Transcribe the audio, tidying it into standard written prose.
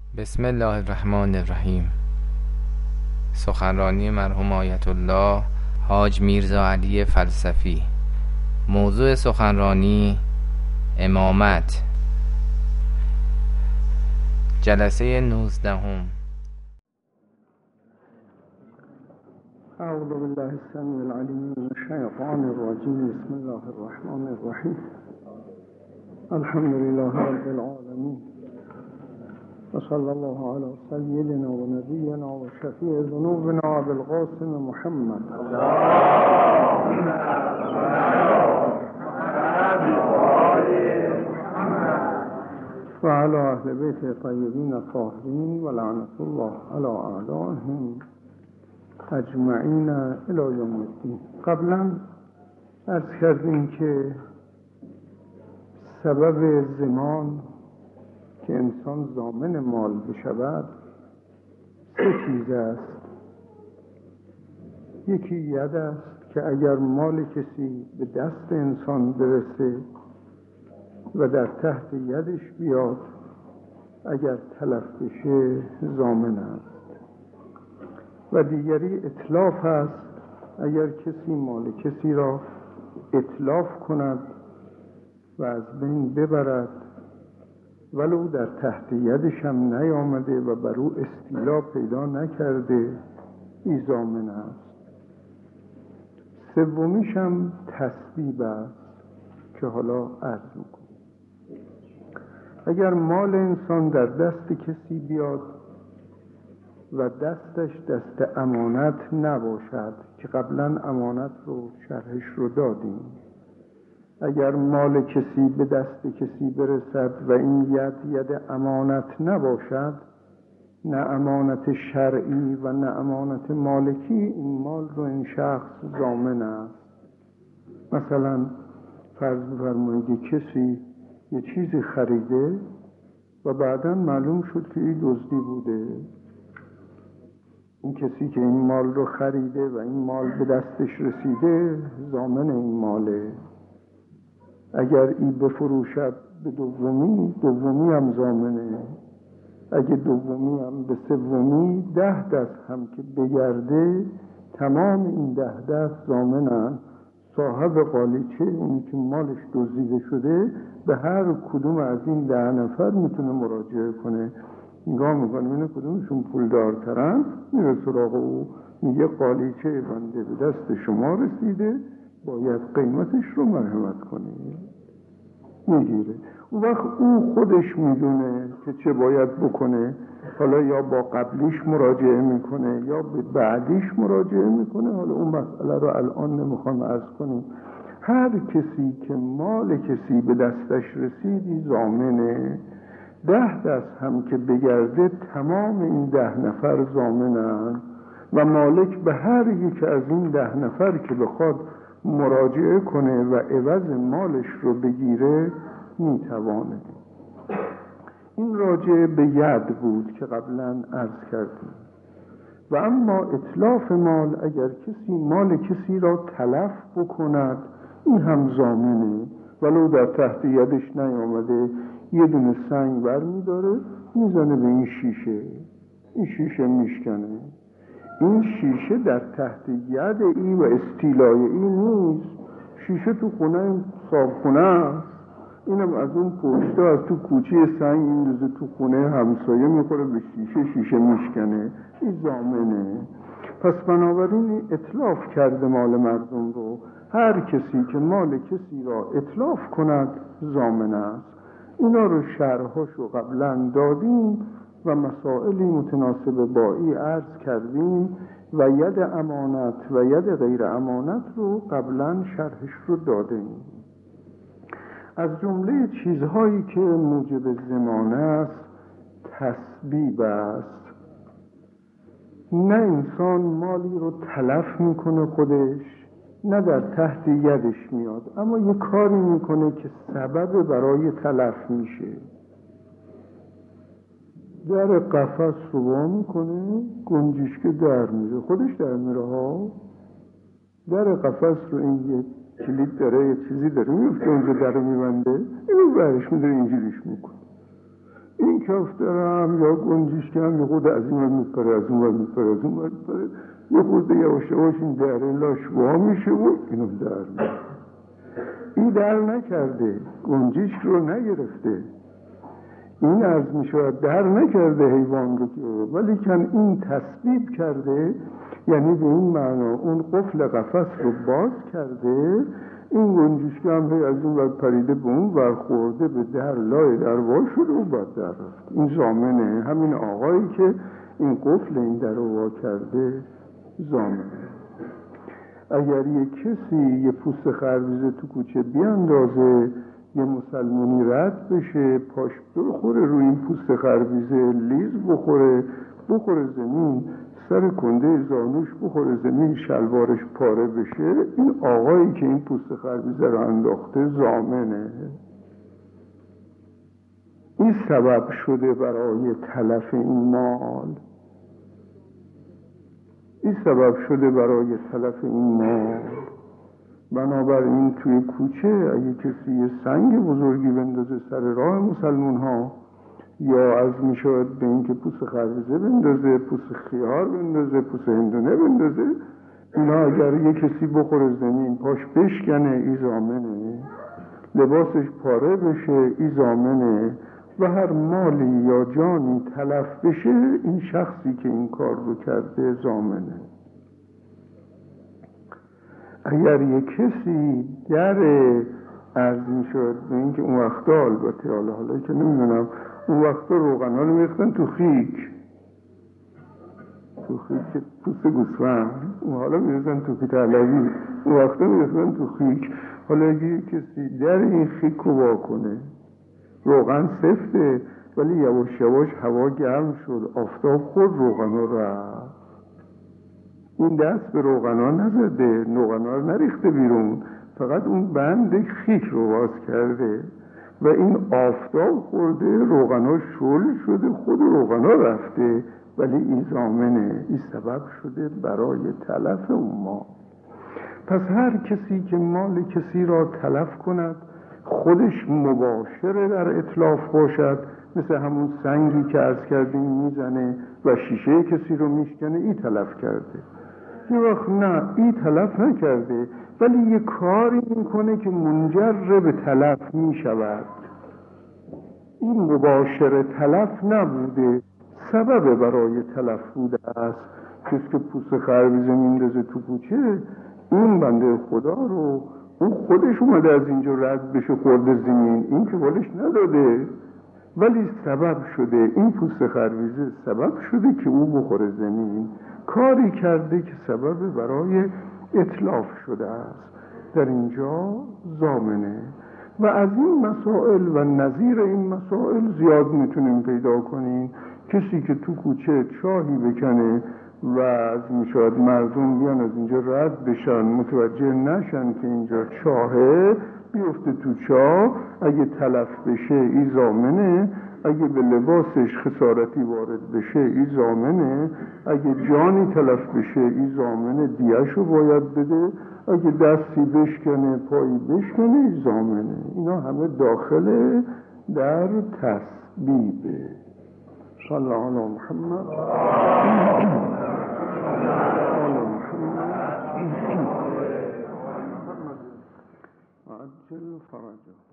بسم الله الرحمن الرحیم. سخنرانی مرحوم آیت الله حاج میرزا علی فلسفی. موضوع سخنرانی امامت. جلسه 19. اعوذ بالله السمیع العلیم من الشیطان الرجیم. بسم الله الرحمن الرحیم. الحمد لله رب العالمین و صلی الله علی سیدنا و نبینا و شفیع ذنوبنا ابی القاسم محمد و علی اهل بیت طیبین الطاهرین و لعنت الله علی اعدائهم اجمعین الی یوم الدین. قبلا عرض کردیم که سبب زمان که انسان ضامن مال بشود 3 چیز است. یکی ید است که اگر مال کسی به دست انسان برسه و در تحت یدش بیاد، اگر تلف بشه ضامن است. و دیگری اتلاف است، اگر کسی مال کسی را اتلاف کند و از بین ببرد ولو در تحت یدش هم نیامده و بر او استیلا پیدا نکرده، این ضامن است. سومیش هم تسبیب است که حالا عرض میکنم. اگر مال انسان در دست کسی بیاد و دستش دست امانت نباشد که قبلا امانت رو شرحش رو دادیم، اگر مال کسی به دست کسی برسد و این ید امانت نباشد، نه امانت شرعی و نه امانت مالکی، این مال رو این شخص ضامن است. مثلا فرض بفرمایید کسی یه چیزی خریده و بعدا معلوم شد که این دزدی بوده. این کسی که این مال رو خریده و این مال به دستش رسیده ضامن این ماله. اگر این بفروشد به دومی هم ضامنه. اگه دومی هم به سومی، 10 دست هم که بگرده تمام این 10 دست ضامنن. صاحب قالیچه، اونی که مالش دزدیده شده، به هر کدوم از این 10 نفر میتونه مراجعه کنه. نگاه میکنه اینه کدومشون پولدارترن، میره سراغ او، میگه قالیچه بنده به دست شما رسیده، باید قیمتش رو مرحمت کنید. میگیره. اون وقت او خودش میدونه که چه باید بکنه. حالا یا با قبلیش مراجعه میکنه یا به بعدیش مراجعه میکنه. حالا اون مسئله رو الان نمیخوام عرض کنیم. هر کسی که مال کسی به دستش رسیدی ضامنه. 10 دست هم که بگرده تمام این 10 نفر ضامنن و مالک به هر یک از این 10 نفر که بخواد مراجعه کنه و عوض مالش رو بگیره میتوانه. این راجع به ید بود که قبلا عرض کردیم. و اما اتلاف مال، اگر کسی مال کسی را تلف بکند، این هم ضامنه. ولو در تحت یدش نیامده، یه دونه سنگ بر میداره میزنه به این شیشه، این شیشه میشکنه. این شیشه در تحت ید ای و استیلای ای نیست. شیشه تو خونه صابخونه است، اینم از اون پشته از تو کوچه سنگ میندازه تو خونه همسایه میخوره به شیشه، شیشه میشکنه. این ضامنه. پس بنابراین اتلاف کرده مال مردم رو. هر کسی که مال کسی را اتلاف کند ضامن است. اینا رو شرحاشو قبلا دادیم و مسائلی متناسب با این عرض کردیم و ید امانت و ید غیر امانت رو قبلا شرحش رو دادیم. از جمله چیزهایی که موجب ضمان است تسبیب است. نه انسان مالی رو تلف میکنه خودش، نه در تحت یدش میاد، اما یه کاری میکنه که سبب برای تلف میشه. در قفس رو وا میکنه، گنجشک در میره، خودش در میره ها. در قفس رو این یه کلید داره، یه چیزی داره، میفته اونجا در رو میبنده، اینو برش میداره اینجوریش میکنه. این کفترم یا گنجشکم یه خود از این ور میپره، از اون ور میپره، از اون ور میپره، یه خود یواش یواش این دره لاش وا میشه و اینو در میشه. این در نکرده، گنجشک رو نگرفته، این عرض میشود در نکرده حیوان رو که، ولی کن این تسبیب کرده، یعنی به این معنا اون قفل قفس رو باز کرده. این گنجشک هم از اون ور پریده به اون ور خورده به در، لای در وا شده و بعد در رفت. این ضامنه، همین آقایی که این قفل این در رو وا کرده ضامنه. اگر یه کسی یه پوست خربزه تو کوچه بیاندازه، یه مسلمونی رد بشه، پاش بخوره روی این پوست خربزه، لیز بخوره زمین، سر کنده زانوش بخوره زمین، شلوارش پاره بشه، این آقایی که این پوست خربزه رو انداخته ضامنه. این سبب شده برای تلف این مال، این سبب شده برای تلف این مال. بنابراین توی کوچه اگه کسی یه سنگ بزرگی بندازه سر راه مسلمون ها، یا از میشود به این که پوست خربزه بندازه، پوست خیار بندازه، پوست هندونه بندازه، اینا اگر یه کسی بخوره زمین، پاش بشکنه، ای ضامنه. لباسش پاره بشه، ای ضامنه. و هر مالی یا جانی تلف بشه، این شخصی که این کار رو کرده ضامنه. اگر یک کسی در عرض میشد به این که اون وقتا، البته حالا که نمیدونم، اون وقتا روغن ها رو میختن تو خیک پوست گوسفند، اون حالا میرسن تو پیت علوی، اون وقتا میرسن تو خیک. حالا اگه کسی در این خیک رو واکنه، روغن سفته ولی یواش یواش هوا گرم شد، آفتاب خود روغن ها رفت، این دست به روغنا نزده، روغنا رو نریخته بیرون، فقط اون بند خیک رو باز کرده و این آفتاب خورده، روغنا شل شده، خود روغنا رفته، ولی این ضامنه، این سبب شده برای تلف اون مال. پس هر کسی که مال کسی را تلف کند، خودش مباشره در اتلاف باشد، مثل همون سنگی که عرض کردیم میزنه و شیشه کسی رو میشکنه، این تلف کرده. یه وقت نه، این تلف نکرده ولی یه کاری میکنه که منجر به تلف میشود، این مباشر تلف نبوده، سبب برای تلف بوده است. کسی که پوست خربزه میندازه تو کوچه، این بنده خدا رو، اون خودش اومده از اینجا رد بشه خورده زمین، این که بالش نداده، ولی سبب شده، این پوست خربزه سبب شده که او بخوره زمین، کاری کرده که سبب برای اتلاف شده است، در اینجا ضامنه. و از این مسائل و نظیر این مسائل زیاد میتونیم پیدا کنیم. کسی که تو کوچه چاهی بکنه و از میشود مردم بیان از اینجا رد بشن، متوجه نشن که اینجا چاهه، بیفته تو چاه، اگه تلف بشه این ضامنه، اگه به لباسش خسارتی وارد بشه این ضامنه، اگه جانی تلف بشه این ضامنه، دیه‌شو باید بده، اگه دستی بشکنه، پایی بشکنه، این ضامنه. اینا همه داخل در تسبیبه. صلی الله علی محمد عجل فرجه.